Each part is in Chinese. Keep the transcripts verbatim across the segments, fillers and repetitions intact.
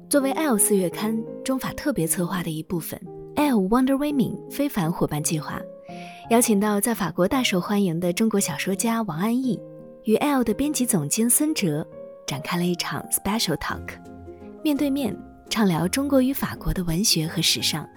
作为 Elle 四月刊中法特别策划的一部分， Elle Wonder Women 非凡伙伴计划邀请到在法国大受欢迎的中国小说家王安忆，与 Elle 的编辑总监孙哲展开了一场 special talk， 面对面畅聊中国与法国的文学和时尚。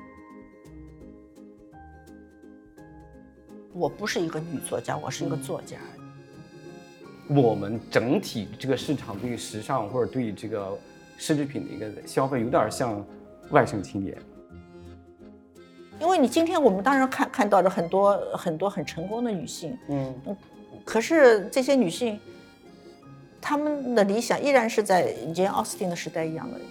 我不是一个女作家，我是一个作家。 我们整体这个市场对于时尚或者对于这个奢侈品的一个消费，有点像外省青年。 因为你今天我们当然看看到了很多很多很成功的女性，嗯，可是这些女性，她们的理想依然是在Jane Austen的时代一样的。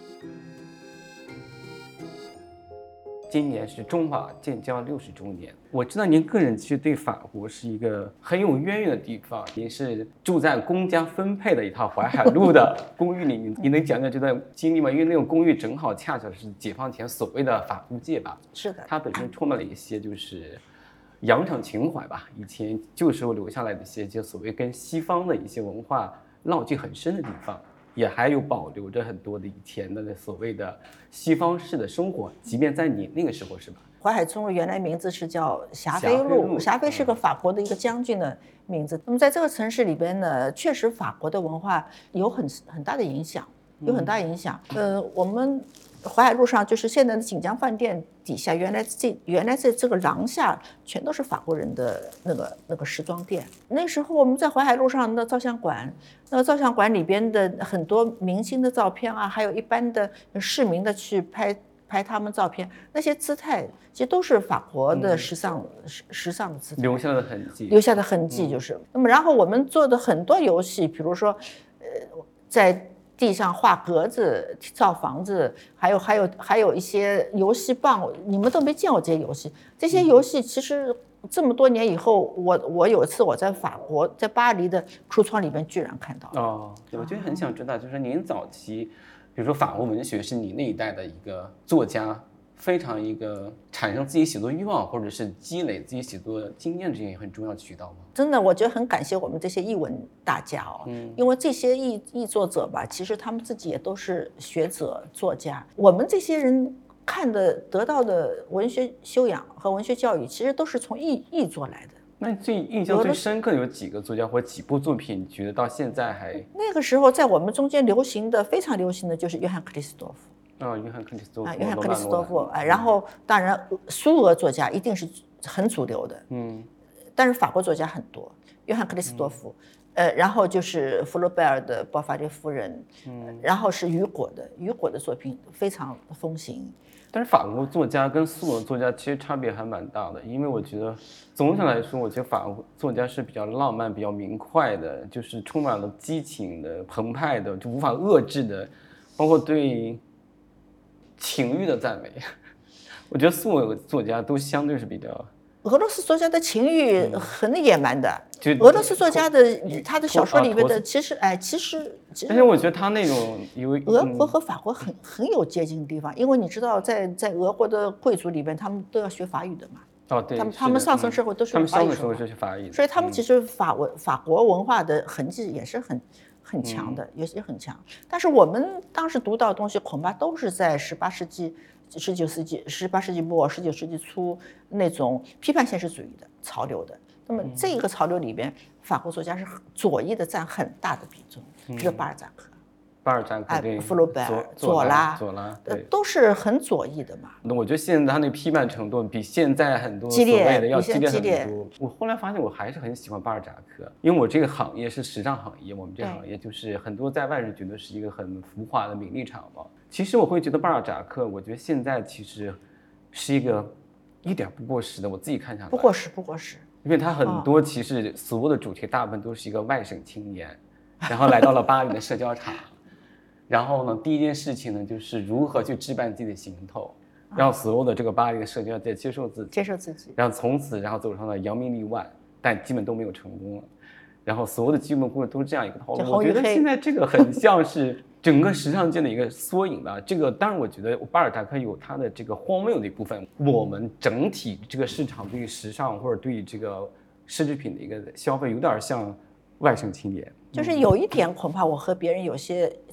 今年是中法建交六十周年，我知道您个人其实对法国是一个很有渊源的地方，您是住在公家分配的一套淮海路的公寓里，您您能讲讲这段经历吗？因为那种公寓正好恰巧是解放前所谓的法租界吧？ 是的， 它本身充满了一些就是洋场情怀吧，以前旧时候留下来的一些就所谓跟西方的一些文化烙记很深的地方。也还有保留着很多的以前的所谓的西方式的生活，即便在你那个时候，是吧？ 淮海中路原来名字是叫霞飞路，霞飞是个法国的一个将军的名字。那么在这个城市里边呢，确实法国的文化有很很大的影响，有很大影响。呃，我们淮海路上就是现在的锦江饭店底下，原来这原来在这个廊下全都是法国人的那个那个时装店。那时候我们在淮海路上的照相馆，那个照相馆里边的很多明星的照片啊，还有一般的市民的去拍拍他们照片，那些姿态其实都是法国的时尚、嗯、时时尚的姿态留下的痕迹， 留下的痕迹就是。嗯、那么然后我们做的很多游戏，比如说，呃，在地上画格子、造房子，还有还有还有一些游戏棒，你们都没见过这些游戏。这些游戏其实这么多年以后，我我有一次我在法国，在巴黎的橱窗里面居然看到了。 哦，我就很想知道，就是您早期，比如说法国文学是你那一代的一个作家，非常一个产生自己写作欲望，或者是积累自己写作经验，这些很重要的渠道吗？ 真的，我觉得很感谢我们这些译文大家哦，嗯，因为这些译译作者吧，其实他们自己也都是学者作家。我们这些人看的得到的文学修养和文学教育，其实都是从译译作来的。 那你最印象最深刻的有几个作家或几部作品，你觉得到现在还？ 那个时候在我们中间流行的非常流行的就是约翰克里斯多夫。 啊，约翰克里斯多夫， 啊，约翰克里斯多夫，哎，然后当然苏俄作家一定是很主流的，嗯，但是法国作家很多，约翰克里斯多夫，嗯、呃，然后就是福楼拜尔的《包法利夫人》，嗯，然后是雨果的，雨果的作品非常风行。 但是法国作家跟苏俄作家其实差别还蛮大的，因为我觉得总体来说，我觉得法国作家是比较浪漫、比较明快的，就是充满了激情的、澎湃的，就无法遏制的，包括对情欲的赞美。我觉得苏俄作家都相对是比较。 俄罗斯作家的情欲很野蛮的，嗯、俄罗斯作家的他的小说里面的，其实哎，其实， 而且我觉得他那种有俄国和法国很很有接近的地方，因为你知道在，在在俄国的贵族里边，他们都要学法语的嘛。 哦，对， 他们他们上层社会都是法语，他们上层社会是学法语的， 所以他们其实法文、嗯、法国文化的痕迹也是很很强的，也是很强。但是我们当时读到的东西，恐怕都是在十八世纪。十九世纪、十八世纪末、十九世纪初那种批判现实主义的潮流的，那么这个潮流里边，法国作家是左翼的占很大的比重，比如巴尔扎克、 巴尔扎克、对， 福楼拜尔、左拉、 左拉， 对，都是很左翼的嘛。 那我觉得现在他那批判程度比现在很多激烈的要激烈很多。我后来发现我还是很喜欢巴尔扎克，因为我这个行业是时尚行业，我们这个行业就是很多在外人觉得是一个很浮华的名利场嘛。其实我会觉得巴尔扎克，我觉得现在其实是一个一点不过时的，我自己看下来不过时，不过时， 因为他很多其实所有的主题大部分都是一个外省青年，然后来到了巴黎的社交场，然后呢，第一件事情呢就是如何去置办自己的行头，让所有的这个巴黎的社交界接受自己， 接受自己， 然后从此然后走上了扬名立万，但基本都没有成功了。然后所有的基本功都是这样一个套路。我觉得现在这个很像是整个时尚界的一个缩影吧。这个当然，我觉得巴尔扎克有他的这个荒谬的一部分。我们整体这个市场对于时尚或者对于这个奢侈品的一个消费，有点像外省青年。 就是有一点，恐怕我和别人有些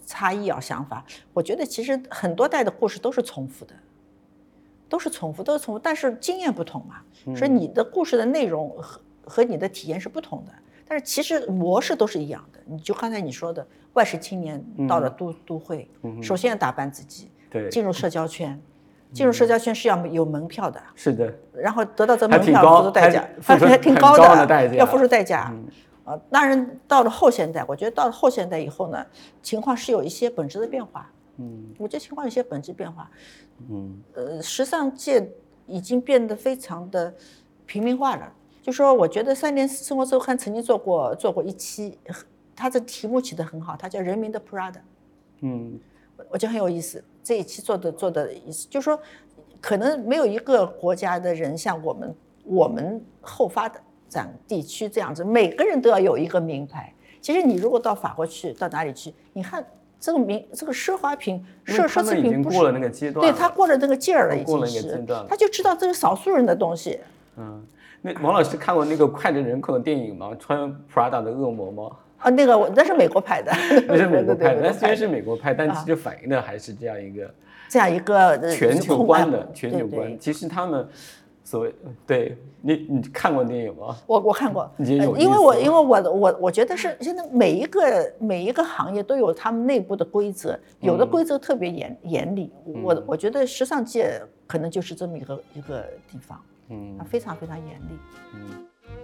差异啊想法，我觉得其实很多代的故事都是重复的，都是重复，都是重复，但是经验不同嘛，所以你的故事的内容和和你的体验是不同的，但是其实模式都是一样的。你就刚才你说的，外事青年到了都、嗯、都会，首先要打扮自己， 对， 进入社交圈。进入社交圈是要有门票的， 是的， 然后得到这门票付出代价，还还挺高的， 代价要付出代价。嗯，呃，当然到了后现代，我觉得到了后现代以后呢，情况是有一些本质的变化。嗯，我觉得情况有些本质变化。嗯，呃，时尚界已经变得非常的平民化了。就说我觉得三联生活周刊曾经做过做过一期，它的题目起得很好，它叫《人民的 Prada》。嗯，我觉得很有意思。这一期做的做的意思就是说，可能没有一个国家的人像我们我们后发展地区这样子，每个人都要有一个名牌。其实你如果到法国去，到哪里去，你看这个名这个奢华品、奢奢侈品不是， 过了那个阶段， 对他过了那个劲儿了，已经是， 他就知道这是少数人的东西。 嗯，那王老师看过那个脍炙人口的电影吗？穿 Prada 的恶魔吗？ 啊，那个我那是美国拍的， 那是美国拍的，那虽然是美国拍，但其实反映的还是这样一个这样一个全球观的全球观。其实他们所谓对你你看过电影吗？ 我我看过，因为我因为我我我觉得是现在每一个每一个行业都有他们内部的规则，有的规则特别严严厉。我我觉得时尚界可能就是这么一个一个地方，嗯，非常非常严厉，嗯。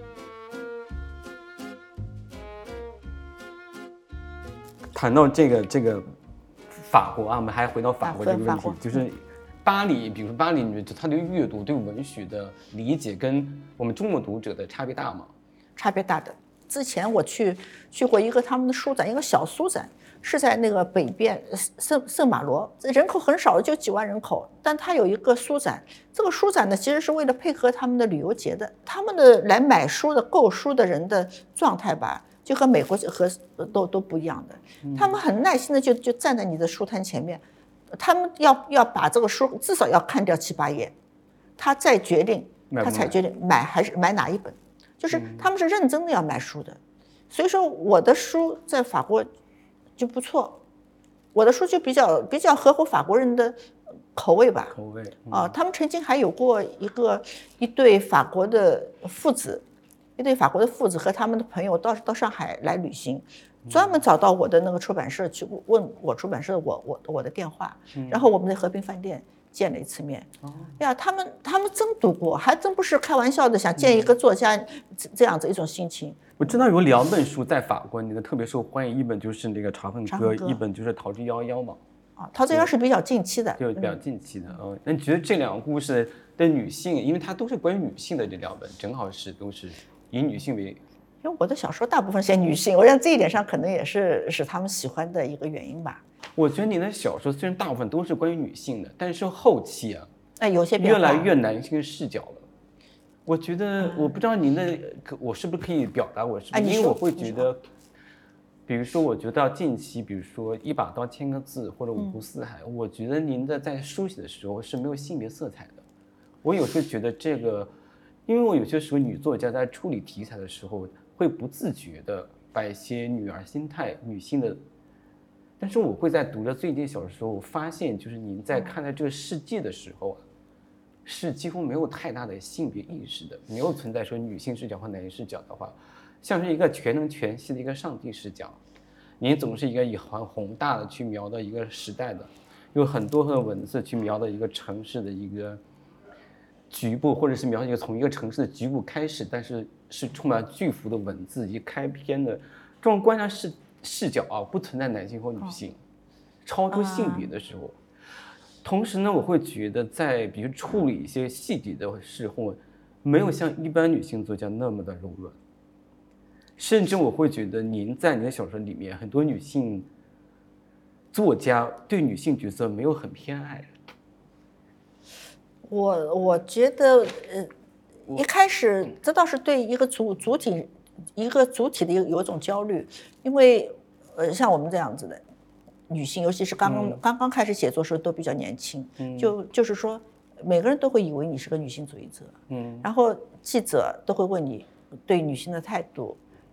谈到这个这个法国啊，我们还回到法国这个问题，就是巴黎，比如巴黎，你觉得它对阅读、对文学的理解跟我们中国读者的差别大吗？ 差别大的。之前我去去过一个他们的书展，一个小书展，是在那个北边圣圣马罗，人口很少，就几万人口，但它有一个书展。这个书展呢，其实是为了配合他们的旅游节的，他们的来买书的、购书的人的状态吧。就和美国和都都不一样的，他们很耐心的就就站在你的书摊前面，他们要要把这个书至少要看掉七八页，他再决定，他才决定买还是买哪一本，就是他们是认真的要买书的。所以说我的书在法国就不错，我的书就比较比较合乎法国人的口味吧。 口味啊，他们曾经还有过一个一对法国的父子。一对法国的父子和他们的朋友到到上海来旅行，专门找到我的那个出版社去问我出版社我我我的电话，然后我们在和平饭店见了一次面。哦、呀，他们他们真读过，还真不是开玩笑的，想见一个作家这样子一种心情。 我知道有两本书在法国那个特别受欢迎，一本就是那个《长恨歌》，一本就是《逃之夭夭》嘛。 啊，《逃之夭夭》是比较近期的， 就比较近期的。嗯，那你觉得这两个故事的女性，因为它都是关于女性的这两本，正好是都是。以女性为， 因为我的小说大部分写女性，我想这一点上可能也是是他们喜欢的一个原因吧。 我觉得你的小说虽然大部分都是关于女性的，但是后期啊， 哎，有些越来越男性视角了。我觉得，我不知道您的，我是不是可以表达我是不是？因为我会觉得，比如说，我觉得到近期，比如说一把刀千个字或者五湖四海，我觉得您的在书写的时候是没有性别色彩的。我有时候觉得这个。因为我有些时候女作家在处理题材的时候，会不自觉的把一些女儿心态、女性的，但是我会在读着最近小说的时候发现，就是您在看待这个世界的时候啊，是几乎没有太大的性别意识的，没有存在说女性视角和男性视角的话，像是一个全能全息的一个上帝视角。您总是一个以很宏大的去描的一个时代的，有很多的文字去描的一个城市的一个。局部，或者是描写从一个城市的局部开始，但是是充满巨幅的文字以及开篇的这种观察视视角啊，不存在男性或女性，超出性别的时候。同时呢，我会觉得在比如处理一些细节的时候，没有像一般女性作家那么的柔软，甚至我会觉得您在您的小说里面，很多女性作家对女性角色没有很偏爱。 我我觉得，呃，一开始这倒是对一个主主体，一个主体的有有一种焦虑，因为，呃，像我们这样子的女性，尤其是刚刚、嗯、刚刚开始写作时候都比较年轻，嗯、就就是说，每个人都会以为你是个女性主义者，嗯，然后记者都会问你对女性的态度，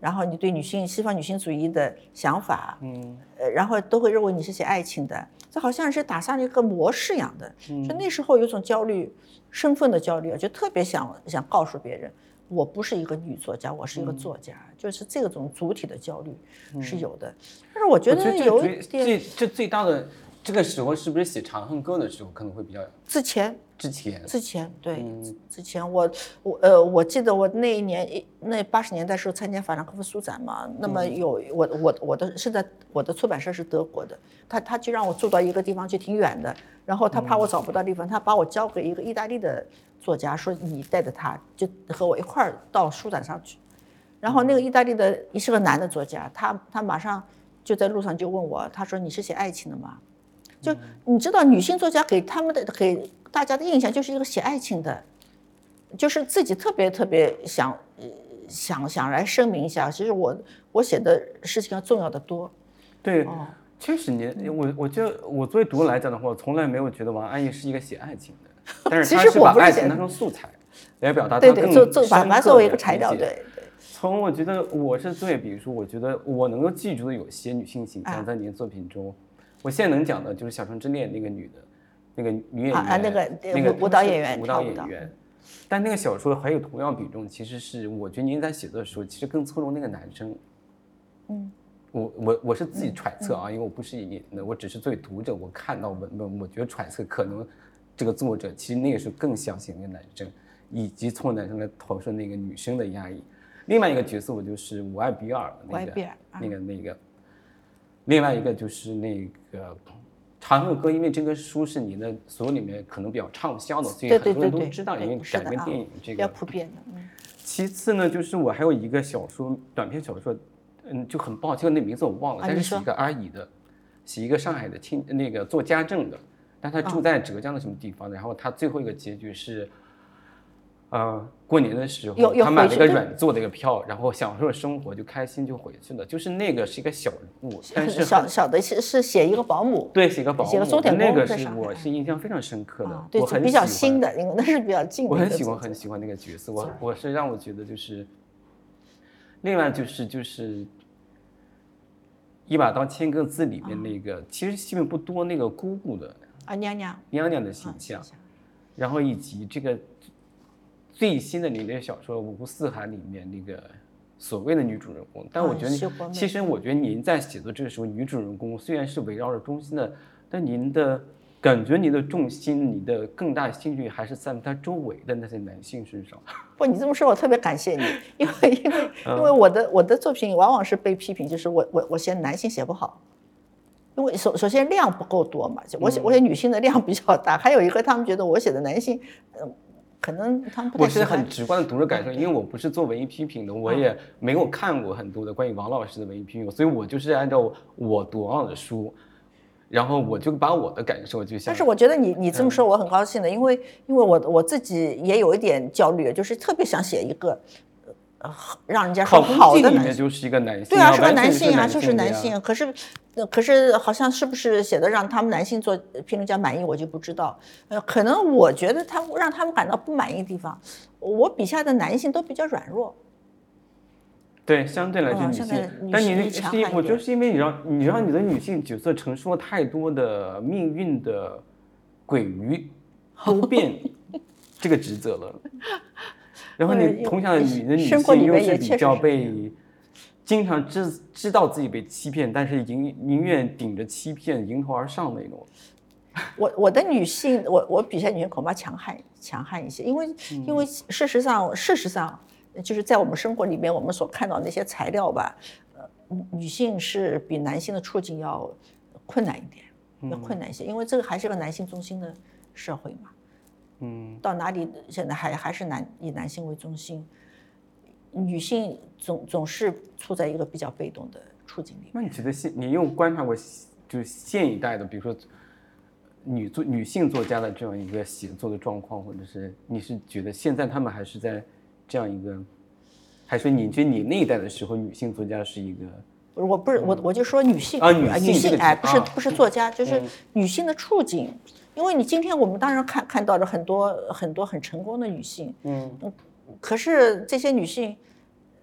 然后你对女性西方女性主义的想法，嗯，呃，然后都会认为你是写爱情的，这好像是打上了一个模式一样的。嗯，就那时候有种焦虑，身份的焦虑，就特别想想告诉别人，我不是一个女作家，我是一个作家，嗯、就是这种主体的焦虑是有的。嗯、但是我觉得有一点， 这这最大的这个时候是不是写《长恨歌》的时候可能会比较之前。 之前， 之前对，嗯、之前我我呃，我记得我那一年那八十年代时候参加法兰克福书展嘛，那么有我我我的是在我的出版社是德国的，他他就让我住到一个地方去挺远的，然后他怕我找不到地方，他把我交给一个意大利的作家，说你带着他就和我一块儿到书展上去，然后那个意大利的是个男的作家，他他马上就在路上就问我，他说你是写爱情的吗？就你知道女性作家给他们的给大家的印象就是一个写爱情的，就是自己特别特别想想想来声明一下，其实我我写的事情要重要的多。 对，哦、确实你我我觉得我作为读者来讲的话，我从来没有觉得王安忆是一个写爱情的，但是他是把爱情当成素材来表达， 对对，做做把它作为一个材料，对对。 从我觉得我是最，比如说我觉得我能够记住的有些女性形象在你的作品中。啊，我现在能讲的就是《小城之恋》那个女的，那个女演员， 啊，那个那个舞蹈演员， 舞蹈演员。但那个小说还有同样比重，其实是我觉得您在写作的时候，其实更侧重那个男生。嗯，我我我是自己揣测啊，嗯、因为我不是演的，我只是作为读者，我看到文本，我觉得揣测可能这个作者其实那个时候更相信那个男生，以及从男生来投射那个女生的压抑。另外一个角色，我就是伍爱比尔的那个那个那个。另外一个就是那个《长恨歌》，因为这个书是你的所有里面可能比较畅销的，所以很多人都知道，因为改编电影这个比较普遍的。 嗯。其次呢，就是我还有一个小说，短篇小说，嗯，就很抱歉，那名字我忘了，但是是一个阿姨的，是一个上海的亲那个做家政的，但她住在浙江的什么地方，然后她最后一个结局是。呃，过年的时候，他买了一个软座的一个票，然后享受了生活，就开心就回去了。就是那个是一个小人物，但是小小的是是写一个保姆， 对，写一个保姆， 写个钟点工， 那个是我是印象非常深刻的， 啊、对， 我很比较新的，因为那是比较近的。 我很喜欢很喜欢那个角色，我我是让我觉得就是，另外就是就是一把刀千个字里面那个，啊、其实戏份不多，那个姑姑的啊娘娘娘娘的形象，啊、然后以及这个。最新的你的小说《五湖四海》里面那个所谓的女主人公，但我觉得，其实我觉得您在写作这个时候，女主人公虽然是围绕着中心的，但您的感觉，您的重心，你的更大兴趣还是在她周围的那些男性身上。 不，你这么说，我特别感谢你，因为因为因为我的我的作品往往是被批评，就是我我我写男性写不好。因为首首先量不够多嘛，我写我写女性的量比较大，还有一个他们觉得我写的男性，嗯。可能他们不太喜欢。 我是很直观的读者感受，因为我不是做文艺批评的，我也没有看过很多的关于王老师的文艺批评，所以我就是按照我读王老的书，然后我就把我的感受就像。 但是我觉得你你这么说我很高兴的，因为因为我我自己也有一点焦虑，就是特别想写一个。让人家说好的男性就是一个男性， 对啊，是个男性啊，就是男性。可是，可是好像是不是写的让他们男性做评论家满意，我就不知道。呃，可能我觉得他让他们感到不满意的地方，我笔下的男性都比较软弱。 对，相对来说女性，嗯、但你是我就是因为你让你让你的女性角色承受了太多的命运的诡谲多变这个职责了。然后你同样的你的女性又是比较被经常知知道自己被欺骗，但是宁宁愿顶着欺骗迎头而上那种。 我我的女性，我我笔下女性恐怕强悍强悍一些，因为、嗯、因为事实上事实上就是在我们生活里面我们所看到那些材料吧，呃，女性是比男性的处境要困难一点，要困难一些，嗯、因为这个还是个男性中心的社会嘛。嗯，到哪里现在还还是男以男性为中心，女性总总是处在一个比较被动的处境里面。 那你觉得现你有观察过，就是现一代的，比如说女作女性作家的这样一个写作的状况，或者是你是觉得现在他们还是在这样一个，还是你觉得你那一代的时候，女性作家是一个？ 我不是我我就说女性啊，女性女性哎，不是不是作家，就是女性的处境。因为你今天我们当然看看到了很多很多很成功的女性，嗯，可是这些女性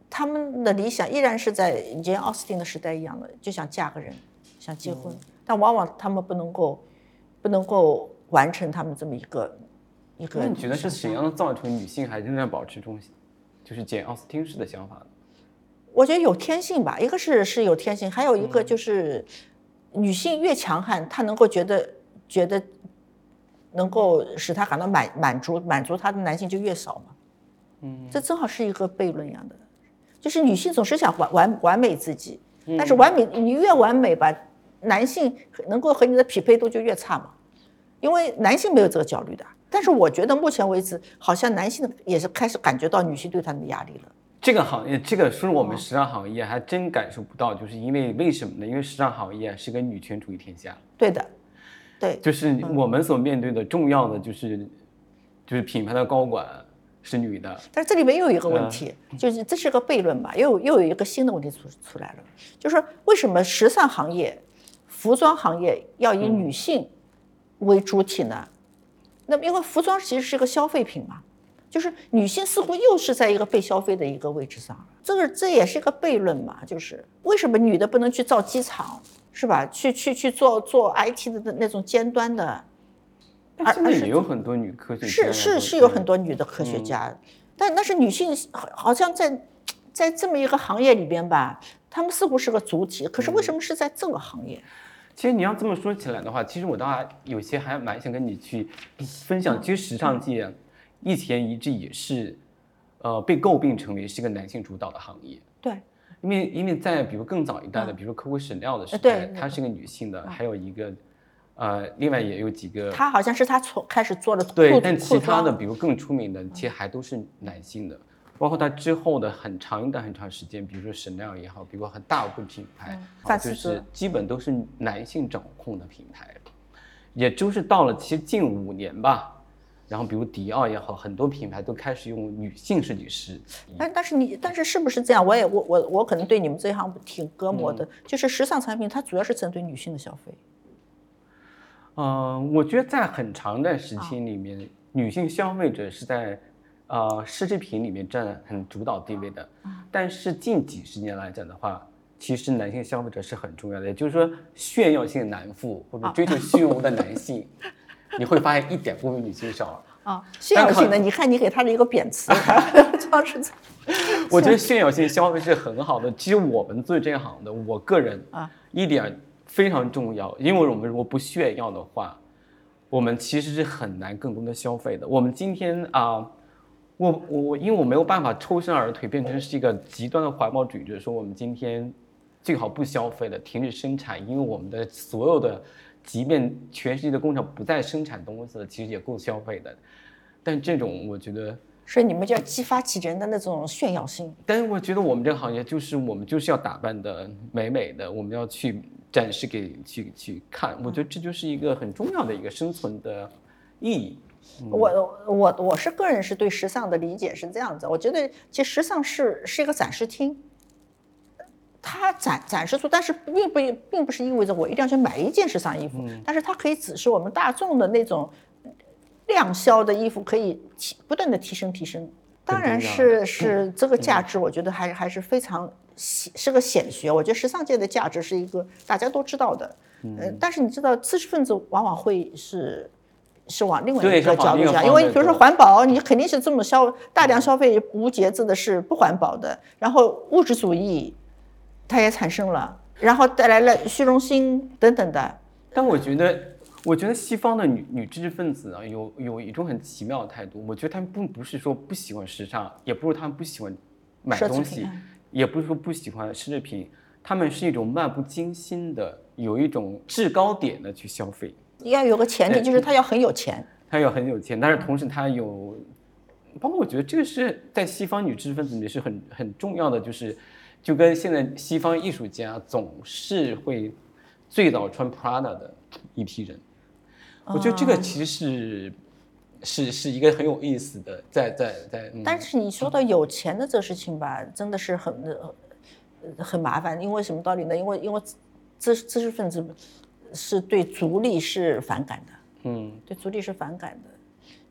他们的理想依然是在简·奥斯汀的时代一样的，就想嫁个人，想结婚，嗯、但往往他们不能够不能够完成他们这么一个一个。 那你觉得是怎样造成女性还仍然保持中性，就是简·奥斯汀式的想法呢？ 我觉得有天性吧，一个是是有天性，还有一个就是女性越强悍，她能够觉得觉得能够使她感到满满足满足她的男性就越少嘛。嗯，这正好是一个悖论一样的，就是女性总是想完完完美自己，但是完美你越完美吧，男性能够和你的匹配度就越差嘛，因为男性没有这个焦虑的。但是我觉得目前为止，好像男性也是开始感觉到女性对他们的压力了。 这个行业，这个说我们时尚行业还真感受不到，就是因为为什么呢？因为时尚行业是个女权主义天下。 对的，对， 就是我们所面对的重要的就是，嗯、就是品牌的高管是女的。 但是这里面又有一个问题，嗯、就是这是个悖论吧，又又有一个新的问题出出来了，就是说为什么时尚行业、服装行业要以女性为主体呢？嗯、那么因为服装其实是个消费品嘛。就是女性似乎又是在一个被消费的一个位置上，这个这也是一个悖论嘛。就是为什么女的不能去造机厂，是吧？去去去做做 I T 的那种尖端的， 但现在也有很多女科学家， 是是是有很多女的科学家，嗯、但但是女性好像在在这么一个行业里边吧，她们似乎是个主体，可是为什么是在这个行业？嗯、 其实你要这么说起来的话，其实我倒还有些还蛮想跟你去分享，其实时尚界。嗯一前一直也是，呃，被诟病成为是一个男性主导的行业。 对， 因为因为在比如更早一代的，比如Coco Chanel的时代，她是个女性的，还有一个，呃，另外也有几个， 她好像是她从开始做的对，但其他的比如更出名的，其实还都是男性的。包括她之后的很长一段很长时间，比如说Chanel也好，比如很大部分品牌， 嗯、 就是基本都是男性掌控的品牌，也就是到了其实近五年吧。然后，比如迪奥也好，很多品牌都开始用女性设计师。 但但是你，但是是不是这样？我也我我我可能对你们这一行挺隔膜的，嗯、就是时尚产品它主要是针对女性的消费。 嗯、呃，我觉得在很长一段时期里面，啊、女性消费者是在呃奢侈品里面占很主导地位的。啊、但是近几十年来讲的话，其实男性消费者是很重要的，也就是说炫耀性男妇或者追求虚荣的男性。啊你会发现一点不比女性少啊！炫耀性的，你看你给他的一个贬词，装是。 我觉得炫耀性消费是很好的。其实我们做这行的，我个人啊，一点非常重要，因为我们如果不炫耀的话，我们其实是很难更多的消费的。我们今天啊，我我因为我没有办法抽身而退，变成是一个极端的环保主义者，说我们今天最好不消费的，停止生产，因为我们的所有的。即便全世界的工厂不再生产东西了，其实也够消费的。但这种我觉得， 所以你们就要激发起人的那种炫耀性。 但是我觉得我们这个行业就是我们就是要打扮的美美的，我们要去展示给去去看。我觉得这就是一个很重要的一个生存的意义。 嗯、我我我是个人是对时尚的理解是这样子，我觉得其实时尚是是一个展示厅。它展展示出，但是并不并不是意味着我一定要去买一件时尚衣服，嗯、但是它可以指示我们大众的那种量销的衣服可以提不断的提升提升。当然是是这个价值，我觉得还还是非常是个显学。我觉得时尚界的价值是一个大家都知道的，嗯、呃，但是你知道知识分子往往会是。是往另外一个角度讲，因为比如说环保，你肯定是这么消大量消费无节制的是不环保的，然后物质主义。它也产生了，然后带来了虚荣心等等的。 但我觉得，我觉得西方的女女知识分子啊，有有一种很奇妙的态度。我觉得他们并不是说不喜欢时尚，也不是他们不喜欢买东西，也不是说不喜欢奢侈品，他们是一种漫不经心的，有一种制高点的去消费。 要有个前提，就是他要很有钱。 他要很有钱，但是同时他有，包括我觉得这个是在西方女知识分子里面是很很重要的，就是。就跟现在西方艺术家总是会最早穿 Prada 的一批人，我觉得这个其实是、嗯、是是一个很有意思的，在在在。 嗯、但是你说到有钱的这事情吧，真的是很很麻烦，因为什么道理呢？因为因为知知识分子是对逐利是反感的，嗯，对逐利是反感的。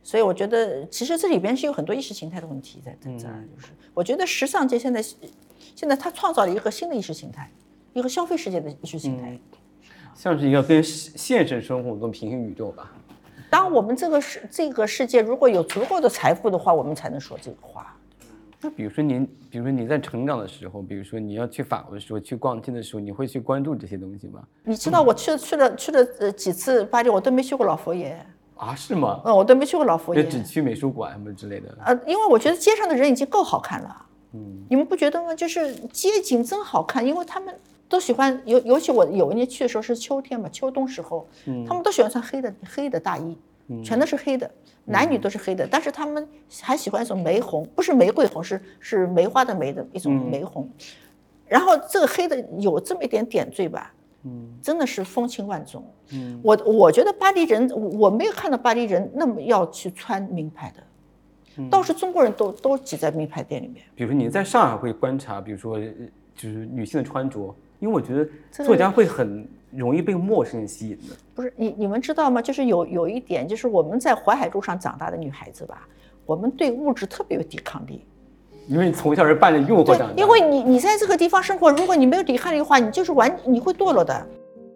所以我觉得其实这里边是有很多意识形态的问题在在这儿，就是我觉得时尚界现在现在它创造了一个新的意识形态，一个消费世界的意识形态， 嗯、像是一个跟现实生活中平行宇宙吧。 当我们这个世这个世界如果有足够的财富的话，我们才能说这个话。 那比如说您，比如说你在成长的时候，比如说你要去法国的时候，去逛街的时候，你会去关注这些东西吗？ 你知道我去去了去了呃几次巴黎，我都没去过老佛爷啊？是吗？ 嗯，我都没去过老佛爷， 只去美术馆什么之类的。 呃，因为我觉得街上的人已经够好看了。 嗯， 你们不觉得吗？就是街景真好看，因为他们都喜欢，尤尤其我有一年去的时候是秋天嘛，秋冬时候，嗯、他们都喜欢穿黑的黑的大衣。全都是黑的，男女都是黑的，但是他们还喜欢一种玫红，不是玫瑰红，是是梅花的梅的一种玫红。然后这个黑的有这么一点点缀吧，嗯，真的是风情万种。嗯，我我觉得巴黎人，我没有看到巴黎人那么要去穿名牌的，倒是中国人都都挤在名牌店里面。 比如说你在上海会观察，比如说就是女性的穿着，因为我觉得作家会很容易被陌生人吸引的。 不是你你们知道吗？就是有有一点，就是我们在淮海路上长大的女孩子吧，我们对物质特别有抵抗力， 因为你从小是伴着诱惑长大。 因为你你在这个地方生活，如果你没有抵抗力的话，你就是完你会堕落的。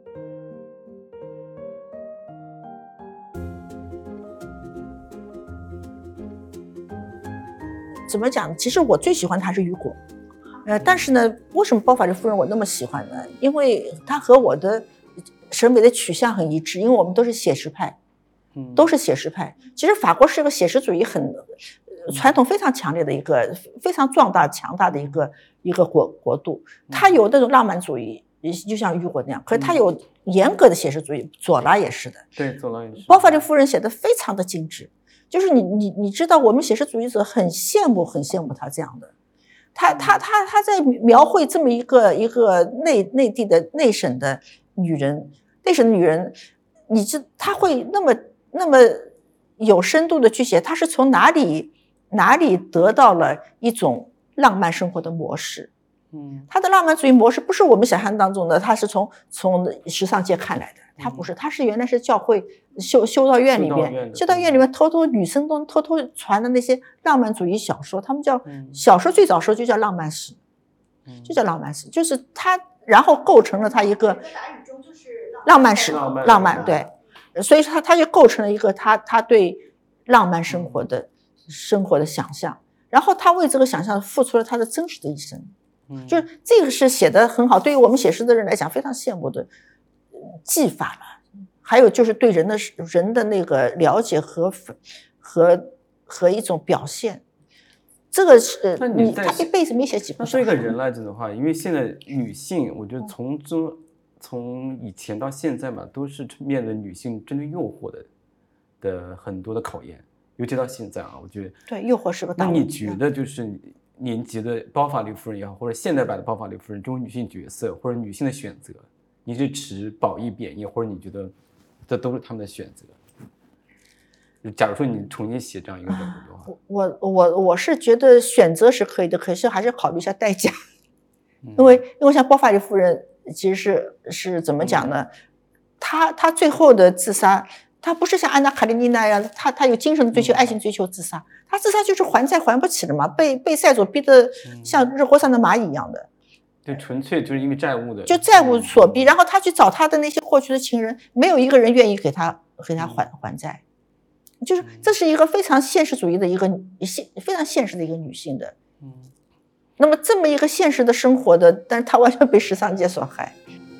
怎么讲？其实我最喜欢他是雨果，呃，但是呢，为什么包法利夫人我那么喜欢呢？因为他和我的审美的取向很一致，因为我们都是写实派，都是写实派。其实法国是一个写实主义很传统非常强烈的一个非常壮大强大的一个一个国国度，它有那种浪漫主义，就像雨果那样，可是它有严格的写实主义，左拉也是的。 对，左拉也是。 包法利夫人写的非常的精致，就是你你你知道，我们写实主义者很羡慕很羡慕他这样的。他他他他在描绘这么一个一个内内地的内省的女人，内省的女人，你知他会那么那么有深度的去写，他是从哪里哪里得到了一种浪漫生活的模式？嗯，他的浪漫主义模式不是我们想象当中的，他是从从时尚界看来的，他不是，他是原来是教会修修道院里面，修道院里面偷偷女生都偷偷传的那些浪漫主义小说，他们叫小说，最早时候就叫浪漫史，就叫浪漫史，就是他，然后构成了他一个浪漫史，浪漫对，所以他他就构成了一个他他对浪漫生活的生活的想象，然后他为这个想象付出了他的真实的一生。就是这个是写得很好，对于我们写诗的人来讲非常羡慕的技法了。还有就是对人的人的那个了解和和和一种表现，这个是你他一辈子没写几本。 那对一个人来讲的话，因为现在女性，我觉得从中从以前到现在嘛，都是面对女性针对诱惑的的很多的考验，尤其到现在啊，我觉得对诱惑是个大问题。 那你觉得就是年级的包法利夫人也好，或者现代版的包法利夫人这种女性角色或者女性的选择，你是持褒义贬义，或者你觉得这都是他们的选择？假如说你重新写这样一个人物的话， 我我我是觉得选择是可以的，可是还是考虑一下代价，因为因为像包法利夫人其实是是怎么讲呢？她她最后的自杀。他不是像安娜卡列尼娜呀，他他有精神的追求、爱情追求自杀，他自杀就是还债还不起了嘛，被被塞佐逼得像热锅上的蚂蚁一样的， 对，纯粹就是因为债务的， 就债务所逼，然后他去找他的那些过去的情人，没有一个人愿意给他给他还还债，就是这是一个非常现实主义的一个现非常现实的一个女性的，嗯，那么这么一个现实的生活的，但是她完全被时尚界所害。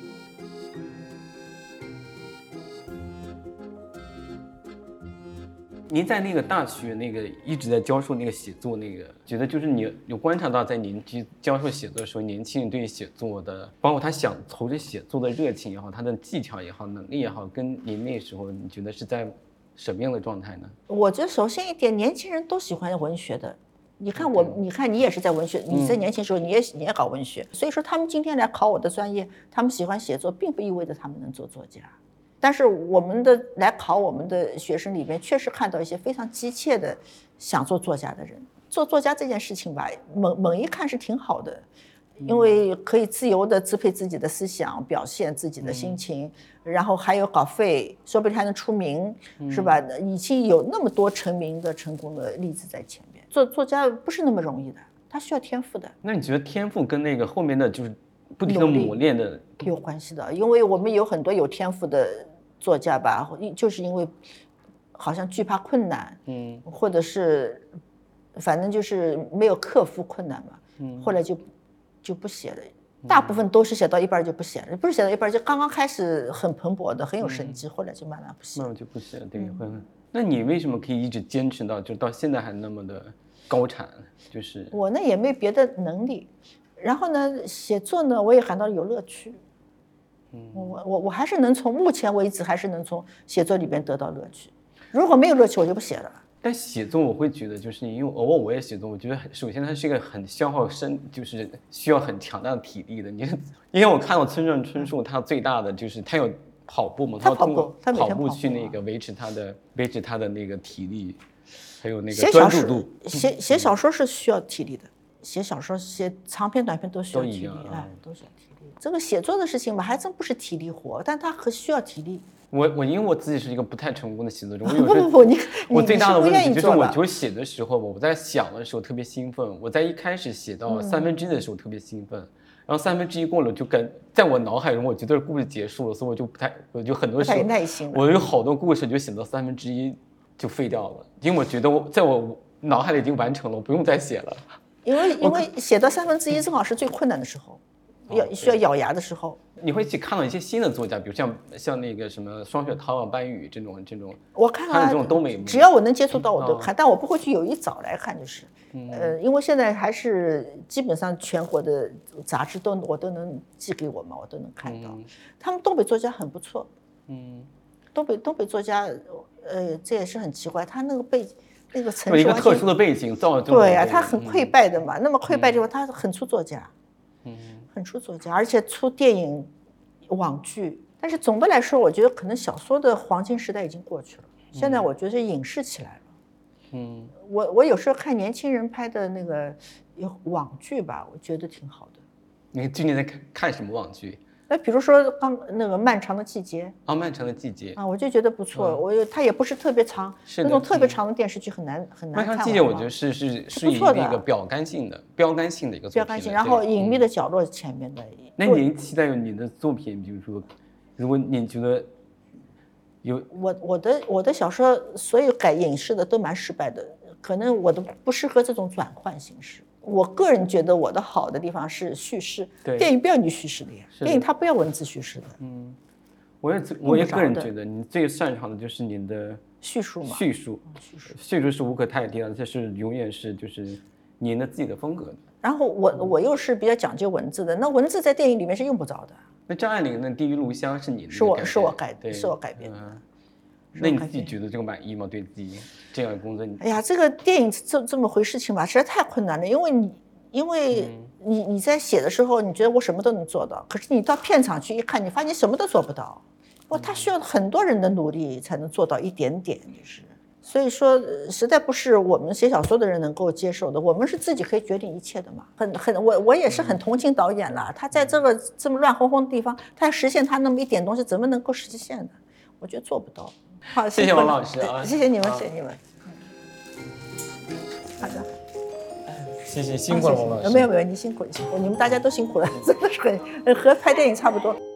您在那个大学那个一直在教授那个写作那个，觉得就是你有观察到，在您去教授写作的时候，年轻人对写作的，包括他想投着写作的热情也好，他的技巧也好，能力也好，跟您那时候你觉得是在什么样的状态呢？ 我觉得首先一点，年轻人都喜欢文学的。你看我，你看你也是在文学，你在年轻时候你也你也搞文学，所以说他们今天来考我的专业，他们喜欢写作，并不意味着他们能做作家。但是我们的来考我们的学生里面，确实看到一些非常急切的想做作家的人。做作家这件事情吧，猛猛一看是挺好的， 因为可以自由的支配自己的思想，表现自己的心情，嗯、然后还有稿费，说不定还能出名，嗯、是吧？已经有那么多成名的成功的例子在前面。做作家不是那么容易的，他需要天赋的。 那你觉得天赋跟那个后面的就是不停的磨练的有关系的？因为我们有很多有天赋的作家吧，就是因为好像惧怕困难，嗯，或者是反正就是没有克服困难嘛，嗯，后来就就不写了。大部分都是写到一半就不写了，不是写到一半就刚刚开始很蓬勃的，很有生机，嗯、后来就慢慢不写， 慢慢就不写了。对，嗯、那你为什么可以一直坚持到就到现在还那么的高产？就是我呢也没别的能力，然后呢写作呢我也感到有乐趣，嗯，我我我还是能从目前为止还是能从写作里边得到乐趣，如果没有乐趣我就不写了。 但写作我会觉得，就是因为偶尔我也写作，我觉得首先它是一个很消耗身，就是需要很强大的体力的。你因为我看到村上春树，他最大的就是他有跑步嘛， 他通过跑步去那个维持他的维持他的那个体力，还有那个专注度。 写写小说是需要体力的，写小说、写长篇、短篇都需要体力，哎，都需要体力。这个写作的事情吧，还真不是体力活，但它很需要体力。 我我因为我自己是一个不太成功的写作者，我有不不不，你我最大的问题就是我就写的时候，我在想的时候特别兴奋，我在一开始写到三分之一的时候特别兴奋，嗯、然后三分之一过了就跟在我脑海中我觉得故事结束了，所以我就不太我就很多时候耐心， 我有好多故事就写到三分之一就废掉了，因为我觉得我在我脑海里已经完成了，我不用再写了。 因为因为写到三分之一正好是最困难的时候。要需要咬牙的时候， 你会去看到一些新的作家，比如像像那个什么双雪涛啊、班宇这种这种， 我看啊，这种都美， 只要我能接触到我都看，哦、但我不会去有一早来看，就是，嗯、呃，因为现在还是基本上全国的杂志都我都能寄给我嘛，我都能看到，嗯、他们东北作家很不错，嗯，东北东北作家，呃，这也是很奇怪，他那个背那个城市有一个特殊的背景造就， 对呀、啊，他很溃败的嘛，嗯、那么溃败之后，他很出作家，嗯。很出作家，而且出电影、网剧。但是总的来说，我觉得可能小说的黄金时代已经过去了。现在我觉得影视起来了。嗯，我我有时候看年轻人拍的那个网剧吧，我觉得挺好的。 你最近在看看什么网剧？ 那比如说刚那个《漫长的季节》 啊，《漫长的季节》 啊，我就觉得不错。嗯、我它也不是特别长，那种特别长的电视剧很难很难看。 漫长的季节我觉得是是是以那个标杆性的标杆性的一个标杆性，然后隐秘的角落前面的。 嗯、那您期待有你的作品，比如说，如果你觉得有我我的我的小说，所有改影视的都蛮失败的，可能我都不适合这种转换形式。我个人觉得我的好的地方是叙事，电影不要你叙事的呀，电影它不要文字叙事的。 嗯，我也我也个人觉得你最擅长的就是你的叙述嘛， 叙述，叙述叙述是无可代替的，这是永远是就是您的自己的风格的。 然后我我又是比较讲究文字的，那文字在电影里面是用不着的。 那张爱玲的《地狱录香》是你的， 是我是我改的，是我改编的。嗯， 那你自己觉得这个满意吗？对自己这样的工作， 哎呀，这个电影这这么回事情吧，实在太困难了。因为你，因为你你在写的时候，你觉得我什么都能做到，可是你到片场去一看，你发现什么都做不到。哇，他需要很多人的努力才能做到一点点，就是。所以说，实在不是我们写小说的人能够接受的。我们是自己可以决定一切的嘛。很很，我我也是很同情导演了。他在这个这么乱哄哄的地方，他要实现他那么一点东西，怎么能够实现的？我觉得做不到。好， 谢谢王老师啊， 谢谢你们，谢谢你们。好的， 谢谢，辛苦了王老师。 没有没有，你辛苦你辛苦，你们大家都辛苦了，真的是很和拍电影差不多。